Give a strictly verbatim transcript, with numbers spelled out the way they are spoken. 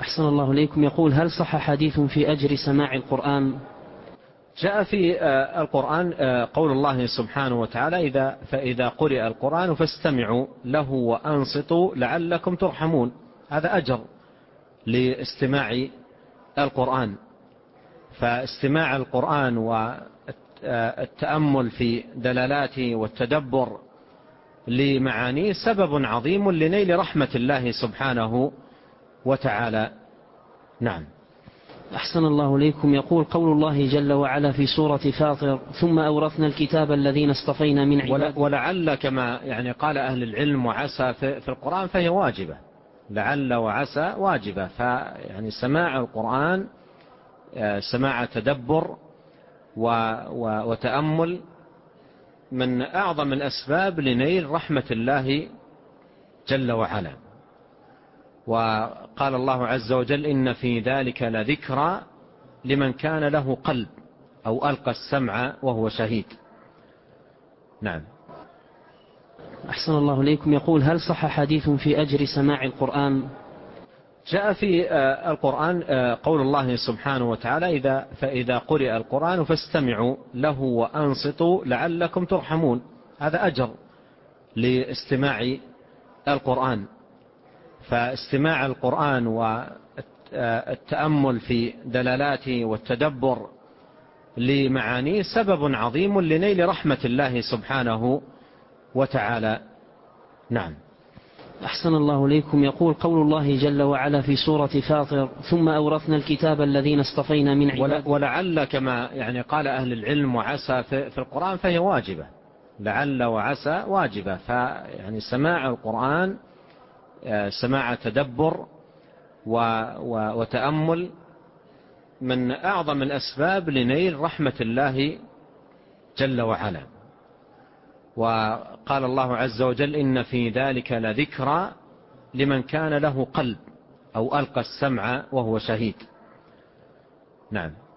أحسن الله إليكم. يقول: هل صح حديث في أجر سماع القرآن؟ جاء في القرآن قول الله سبحانه وتعالى: إذا فإذا قرئ القرآن فاستمعوا له وأنصتوا لعلكم ترحمون. هذا أجر لاستماع القرآن، فاستماع القرآن والتأمل في دلالاته والتدبر لمعانيه سبب عظيم لنيل رحمة الله سبحانه وتعالى. نعم. أحسن الله إليكم. يقول: قول الله جل وعلا في سورة فاطر: ثم أورثنا الكتاب الذين اصطفينا من عبادنا. ولعل كما يعني قال أهل العلم وعسى في القرآن فهي واجبة. لعل وعسى واجبة، فيعني سماع القرآن سماع تدبر وتأمل من أعظم الأسباب لنيل رحمة الله جل وعلا. وقال الله عز وجل: إن في ذلك لذكرى لمن كان له قلب أو ألقى السمع وهو شهيد. نعم. أحسن الله إليكم. يقول: هل صح حديث في أجر سماع القرآن؟ جاء في القرآن قول الله سبحانه وتعالى: إذا فإذا قرئ القرآن فاستمعوا له وأنصتوا لعلكم ترحمون. هذا أجر لاستماع القرآن، فاستماع القرآن والتأمل في دلالاته والتدبر لمعانيه سبب عظيم لنيل رحمة الله سبحانه وتعالى. نعم. أحسن الله إليكم. يقول: قول الله جل وعلا في سورة فاطر: ثم أورثنا الكتاب الذين اصطفينا من عبادنا. ولعل كما يعني قال أهل العلم وعسى في القرآن فهي واجبة. لعل وعسى واجبة، فيعني سماع القرآن سماع تدبر وتأمل من أعظم الأسباب لنيل رحمة الله جل وعلا. وقال الله عز وجل: إن في ذلك لذكرى لمن كان له قلب أو ألقى السمع وهو شهيد. نعم.